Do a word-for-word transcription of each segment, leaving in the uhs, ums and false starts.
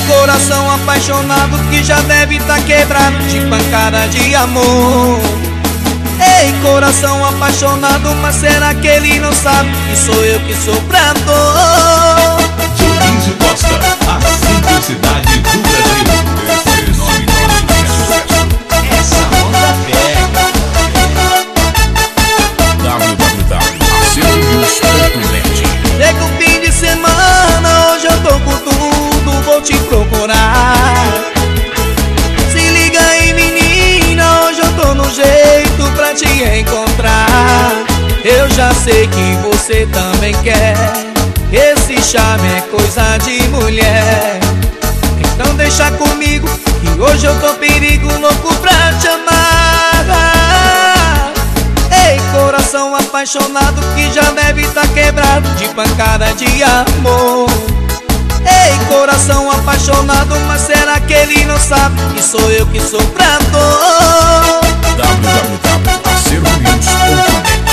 coração apaixonado que já deve tá quebrado de pancada de amor. Ei, coração apaixonado, mas será que ele não sabe que sou eu que sou pra dor? Dionísio Costa, a simplicidade do Brasil. Esse nome nosso é sucesso. Essa onda pega. w w w ponto acervonews ponto net. Chega o fim de semana, hoje eu tô com tudo, vou te procurar. Se liga aí, menina, hoje eu tô no jeito pra te encontrar. Eu já sei que você também quer, esse charme é coisa de mulher. Então deixa comigo, que hoje eu tô perigo, louco pra te amar. Ei, coração apaixonado que já deve tá quebrado de pancada de amor. Ei, coração apaixonado, mas será que ele não sabe que sou eu que sou pra dor? w w w ponto acervonews ponto net.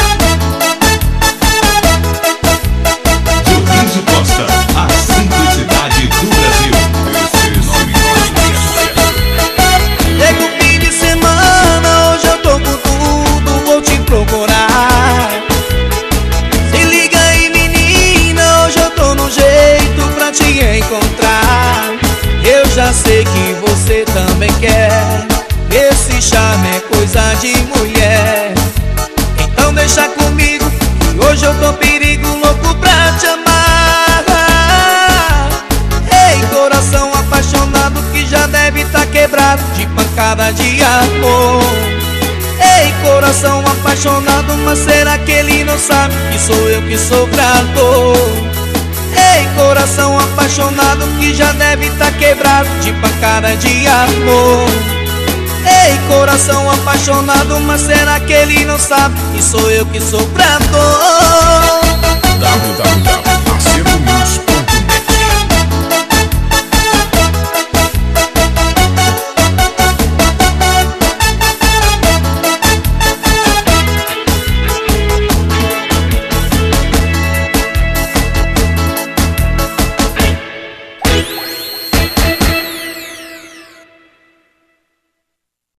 Dionísio Costa, a simplicidade do Brasil. Esse nome nosso é sucesso. Chega o fim de semana, hoje eu tô com tudo, vou te procurar. Se liga aí, menina, hoje eu tô no jeito pra te encontrar. Eu já sei que você também quer, esse charme é coisa de mulher. Então deixa comigo, que hoje eu tô perigo, louco pra te amar. Ei, coração apaixonado que já deve tá quebrado de pancada de amor. Ei, coração apaixonado, mas será que ele não sabe que sou eu que sou pra dor? Ei, coração apaixonado que já deve tá quebrado de pancada de amor. Ei, coração apaixonado, mas será que ele não sabe que sou eu que sou pra dor? w w w